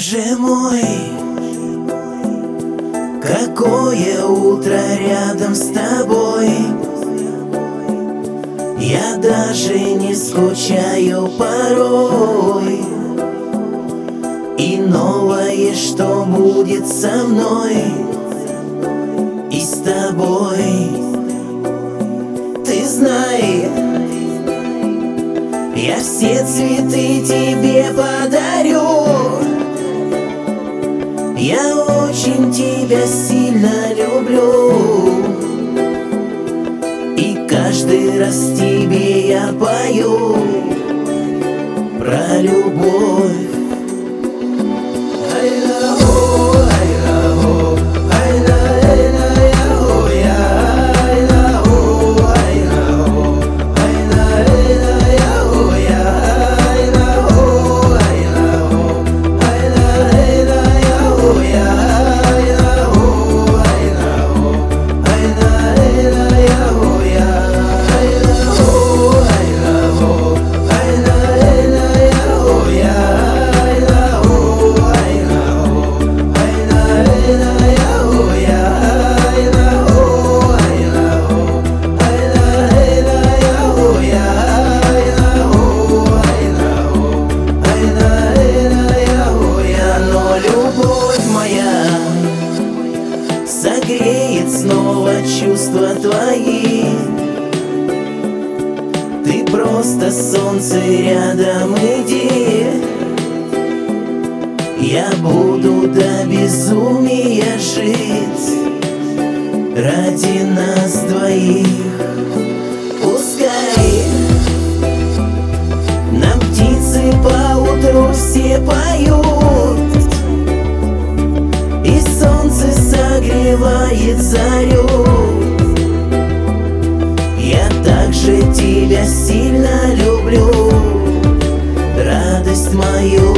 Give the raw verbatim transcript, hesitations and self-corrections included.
Боже мой, какое утро рядом с тобой. Я даже не скучаю порой. И новое, что будет со мной и с тобой. Ты знай, я все цветы тебе подарю. Я очень тебя сильно люблю, и каждый раз тебе я пою про любовь. Согреет снова чувства твои. Ты просто солнце, рядом иди. Я буду до безумия жить ради нас двоих. Пускай нам птицы поутру все поют, и солнце согревает зарю. Я также тебя сильно люблю, радость мою.